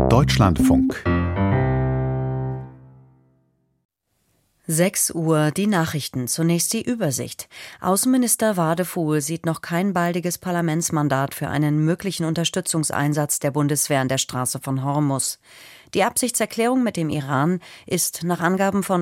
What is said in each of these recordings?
Deutschlandfunk 6 Uhr, die Nachrichten. Zunächst die Übersicht. Außenminister Wadefuhl sieht noch kein baldiges Parlamentsmandat für einen möglichen Unterstützungseinsatz der Bundeswehr an der Straße von Hormuz. Die Absichtserklärung mit dem Iran ist nach Angaben von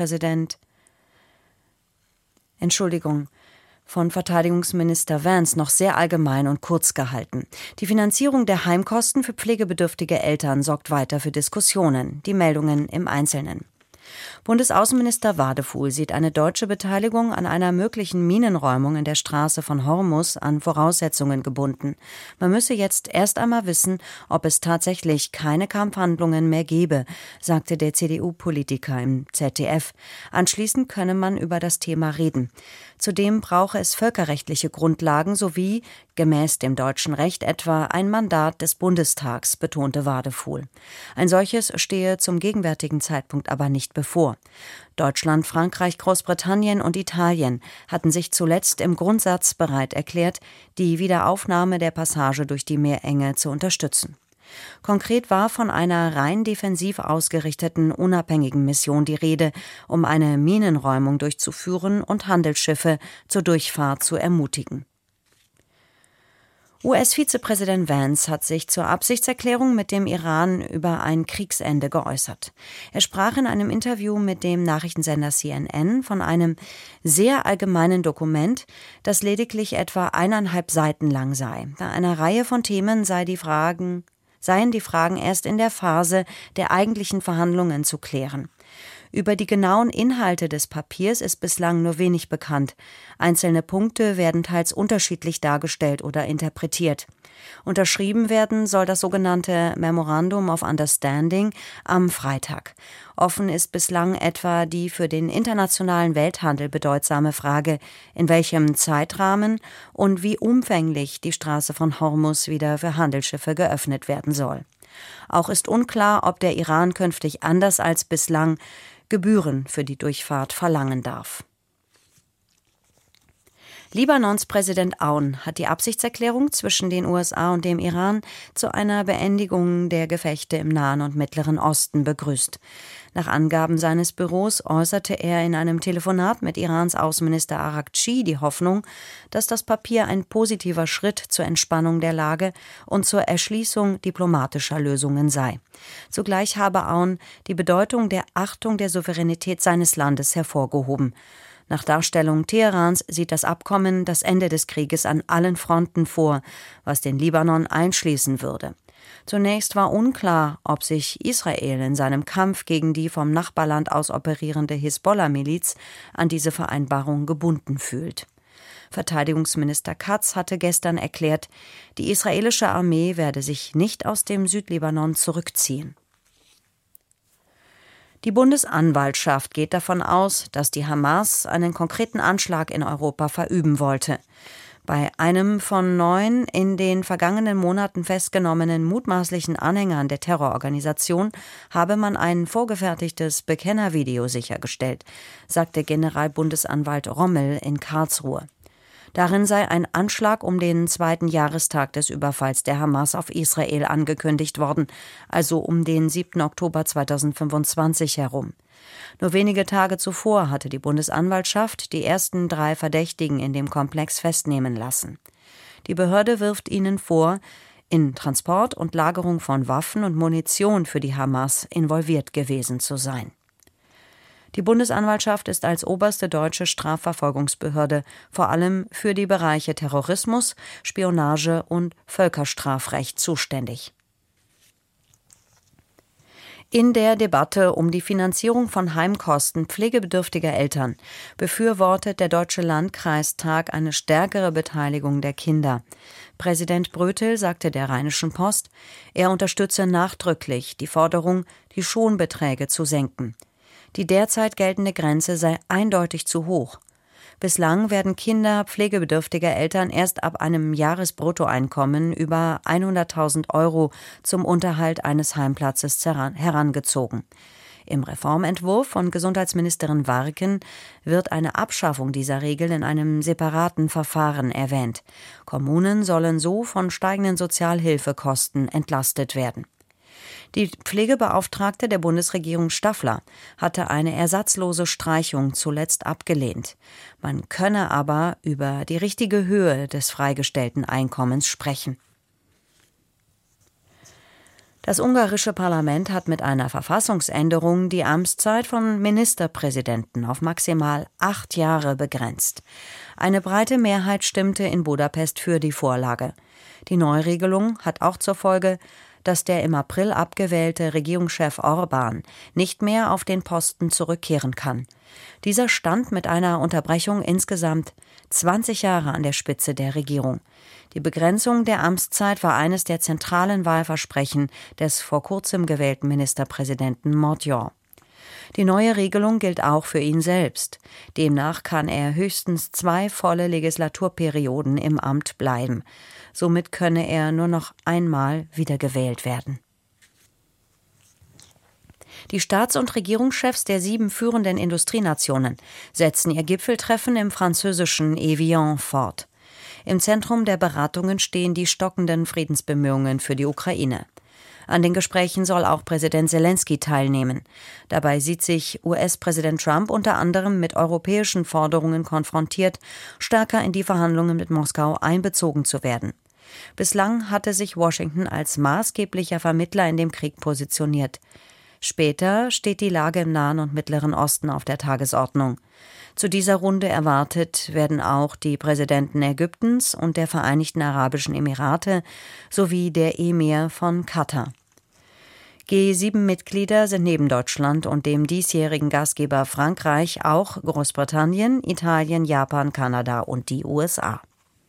von Verteidigungsminister Vance noch sehr allgemein und kurz gehalten. Die Finanzierung der Heimkosten für pflegebedürftige Eltern sorgt weiter für Diskussionen. Die Meldungen im Einzelnen. Bundesaußenminister Wadefuhl sieht eine deutsche Beteiligung an einer möglichen Minenräumung in der Straße von Hormuz an Voraussetzungen gebunden. Man müsse jetzt erst einmal wissen, ob es tatsächlich keine Kampfhandlungen mehr gebe, sagte der CDU-Politiker im ZDF. Anschließend könne man über das Thema reden. Zudem brauche es völkerrechtliche Grundlagen sowie, gemäß dem deutschen Recht etwa, ein Mandat des Bundestags, betonte Wadefuhl. Ein solches stehe zum gegenwärtigen Zeitpunkt aber nicht bevor. Deutschland, Frankreich, Großbritannien und Italien hatten sich zuletzt im Grundsatz bereit erklärt, die Wiederaufnahme der Passage durch die Meerenge zu unterstützen. Konkret war von einer rein defensiv ausgerichteten, unabhängigen Mission die Rede, um eine Minenräumung durchzuführen und Handelsschiffe zur Durchfahrt zu ermutigen. US-Vizepräsident Vance hat sich zur Absichtserklärung mit dem Iran über ein Kriegsende geäußert. Er sprach in einem Interview mit dem Nachrichtensender CNN von einem sehr allgemeinen Dokument, das lediglich etwa 1,5 Seiten lang sei. Bei einer Reihe von Themen seien die Fragen erst in der Phase der eigentlichen Verhandlungen zu klären. Über die genauen Inhalte des Papiers ist bislang nur wenig bekannt. Einzelne Punkte werden teils unterschiedlich dargestellt oder interpretiert. Unterschrieben werden soll das sogenannte Memorandum of Understanding am Freitag. Offen ist bislang etwa die für den internationalen Welthandel bedeutsame Frage, in welchem Zeitrahmen und wie umfänglich die Straße von Hormuz wieder für Handelsschiffe geöffnet werden soll. Auch ist unklar, ob der Iran künftig anders als bislang Gebühren für die Durchfahrt verlangen darf. Libanons Präsident Aoun hat die Absichtserklärung zwischen den USA und dem Iran zu einer Beendigung der Gefechte im Nahen und Mittleren Osten begrüßt. Nach Angaben seines Büros äußerte er in einem Telefonat mit Irans Außenminister Araghchi die Hoffnung, dass das Papier ein positiver Schritt zur Entspannung der Lage und zur Erschließung diplomatischer Lösungen sei. Zugleich habe Aoun die Bedeutung der Achtung der Souveränität seines Landes hervorgehoben. Nach Darstellung Teherans sieht das Abkommen das Ende des Krieges an allen Fronten vor, was den Libanon einschließen würde. Zunächst war unklar, ob sich Israel in seinem Kampf gegen die vom Nachbarland aus operierende Hisbollah-Miliz an diese Vereinbarung gebunden fühlt. Verteidigungsminister Katz hatte gestern erklärt, die israelische Armee werde sich nicht aus dem Südlibanon zurückziehen. Die Bundesanwaltschaft geht davon aus, dass die Hamas einen konkreten Anschlag in Europa verüben wollte. Bei einem von 9 in den vergangenen Monaten festgenommenen mutmaßlichen Anhängern der Terrororganisation habe man ein vorgefertigtes Bekennervideo sichergestellt, sagte Generalbundesanwalt Rommel in Karlsruhe. Darin sei ein Anschlag um den 2. Jahrestag des Überfalls der Hamas auf Israel angekündigt worden, also um den 7. Oktober 2025 herum. Nur wenige Tage zuvor hatte die Bundesanwaltschaft die ersten 3 Verdächtigen in dem Komplex festnehmen lassen. Die Behörde wirft ihnen vor, in Transport und Lagerung von Waffen und Munition für die Hamas involviert gewesen zu sein. Die Bundesanwaltschaft ist als oberste deutsche Strafverfolgungsbehörde vor allem für die Bereiche Terrorismus, Spionage und Völkerstrafrecht zuständig. In der Debatte um die Finanzierung von Heimkosten pflegebedürftiger Eltern befürwortet der Deutsche Landkreistag eine stärkere Beteiligung der Kinder. Präsident Brötel sagte der Rheinischen Post, er unterstütze nachdrücklich die Forderung, die Schonbeträge zu senken. Die derzeit geltende Grenze sei eindeutig zu hoch. Bislang werden Kinder pflegebedürftiger Eltern erst ab einem Jahresbruttoeinkommen über 100.000 € zum Unterhalt eines Heimplatzes herangezogen. Im Reformentwurf von Gesundheitsministerin Warken wird eine Abschaffung dieser Regel in einem separaten Verfahren erwähnt. Kommunen sollen so von steigenden Sozialhilfekosten entlastet werden. Die Pflegebeauftragte der Bundesregierung Staffler hatte eine ersatzlose Streichung zuletzt abgelehnt. Man könne aber über die richtige Höhe des freigestellten Einkommens sprechen. Das ungarische Parlament hat mit einer Verfassungsänderung die Amtszeit von Ministerpräsidenten auf maximal 8 Jahre begrenzt. Eine breite Mehrheit stimmte in Budapest für die Vorlage. Die Neuregelung hat auch zur Folge, dass der im April abgewählte Regierungschef Orbán nicht mehr auf den Posten zurückkehren kann. Dieser stand mit einer Unterbrechung insgesamt 20 Jahre an der Spitze der Regierung. Die Begrenzung der Amtszeit war eines der zentralen Wahlversprechen des vor kurzem gewählten Ministerpräsidenten Magyar. Die neue Regelung gilt auch für ihn selbst. Demnach kann er höchstens 2 volle Legislaturperioden im Amt bleiben. Somit könne er nur noch einmal wiedergewählt werden. Die Staats- und Regierungschefs der 7 führenden Industrienationen setzen ihr Gipfeltreffen im französischen Evian fort. Im Zentrum der Beratungen stehen die stockenden Friedensbemühungen für die Ukraine. An den Gesprächen soll auch Präsident Selenskyj teilnehmen. Dabei sieht sich US-Präsident Trump unter anderem mit europäischen Forderungen konfrontiert, stärker in die Verhandlungen mit Moskau einbezogen zu werden. Bislang hatte sich Washington als maßgeblicher Vermittler in dem Krieg positioniert. Später steht die Lage im Nahen und Mittleren Osten auf der Tagesordnung. Zu dieser Runde erwartet werden auch die Präsidenten Ägyptens und der Vereinigten Arabischen Emirate sowie der Emir von Katar. G7-Mitglieder sind neben Deutschland und dem diesjährigen Gastgeber Frankreich auch Großbritannien, Italien, Japan, Kanada und die USA.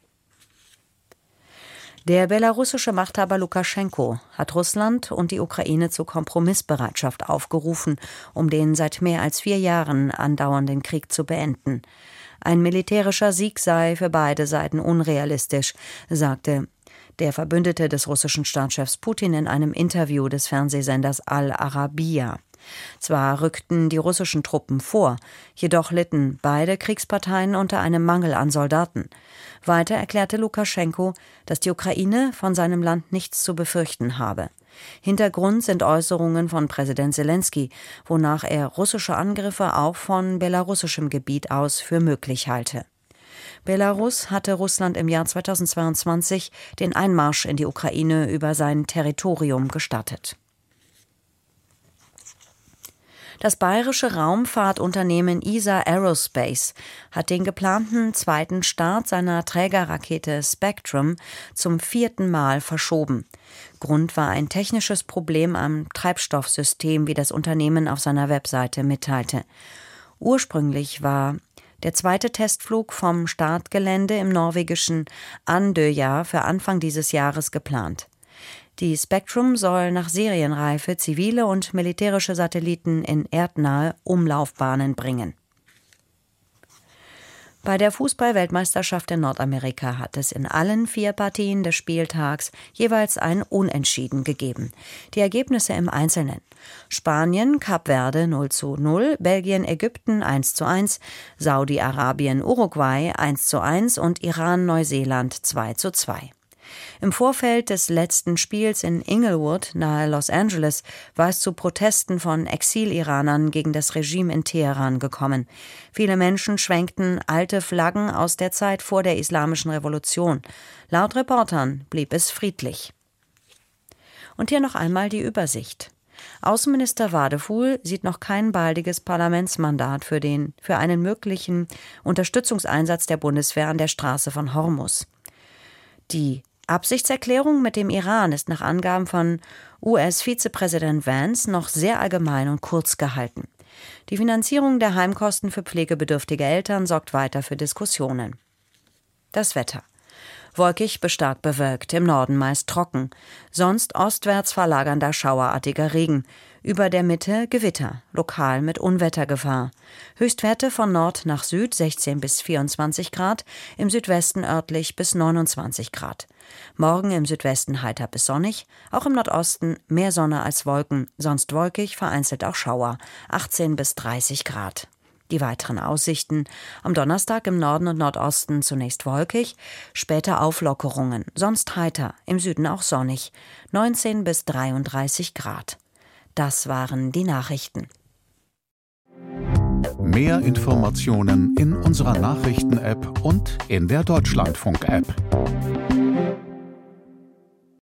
Der belarussische Machthaber Lukaschenko hat Russland und die Ukraine zu Kompromissbereitschaft aufgerufen, um den seit mehr als 4 Jahren andauernden Krieg zu beenden. Ein militärischer Sieg sei für beide Seiten unrealistisch, sagte der Verbündete des russischen Staatschefs Putin in einem Interview des Fernsehsenders Al-Arabiya. Zwar rückten die russischen Truppen vor, jedoch litten beide Kriegsparteien unter einem Mangel an Soldaten. Weiter erklärte Lukaschenko, dass die Ukraine von seinem Land nichts zu befürchten habe. Hintergrund sind Äußerungen von Präsident Selenskyj, wonach er russische Angriffe auch von belarussischem Gebiet aus für möglich halte. Belarus hatte Russland im Jahr 2022 den Einmarsch in die Ukraine über sein Territorium gestattet. Das bayerische Raumfahrtunternehmen ESA Aerospace hat den geplanten zweiten Start seiner Trägerrakete Spectrum zum 4. Mal verschoben. Grund war ein technisches Problem am Treibstoffsystem, wie das Unternehmen auf seiner Webseite mitteilte. Ursprünglich war der zweite Testflug vom Startgelände im norwegischen Andøya für Anfang dieses Jahres geplant. Die Spectrum soll nach Serienreife zivile und militärische Satelliten in erdnahe Umlaufbahnen bringen. Bei der Fußball-Weltmeisterschaft in Nordamerika hat es in allen 4 Partien des Spieltags jeweils ein Unentschieden gegeben. Die Ergebnisse im Einzelnen: Spanien, Kap Verde 0:0, Belgien, Ägypten 1:1, Saudi-Arabien, Uruguay 1:1 und Iran, Neuseeland 2:2. Im Vorfeld des letzten Spiels in Inglewood nahe Los Angeles war es zu Protesten von Exil-Iranern gegen das Regime in Teheran gekommen. Viele Menschen schwenkten alte Flaggen aus der Zeit vor der Islamischen Revolution. Laut Reportern blieb es friedlich. Und hier noch einmal die Übersicht. Außenminister Wadefuhl sieht noch kein baldiges Parlamentsmandat für einen möglichen Unterstützungseinsatz der Bundeswehr an der Straße von Hormuz. Die Absichtserklärung mit dem Iran ist nach Angaben von US-Vizepräsident Vance noch sehr allgemein und kurz gehalten. Die Finanzierung der Heimkosten für pflegebedürftige Eltern sorgt weiter für Diskussionen. Das Wetter: Wolkig bis stark bewölkt, im Norden meist trocken, sonst ostwärts verlagernder schauerartiger Regen, über der Mitte Gewitter, lokal mit Unwettergefahr. Höchstwerte von Nord nach Süd 16 bis 24 Grad, im Südwesten örtlich bis 29 Grad. Morgen im Südwesten heiter bis sonnig, auch im Nordosten mehr Sonne als Wolken, sonst wolkig, vereinzelt auch Schauer, 18 bis 30 Grad. Die weiteren Aussichten: am Donnerstag im Norden und Nordosten zunächst wolkig, später Auflockerungen, sonst heiter, im Süden auch sonnig, 19 bis 33 Grad. Das waren die Nachrichten. Mehr Informationen in unserer Nachrichten-App und in der Deutschlandfunk-App.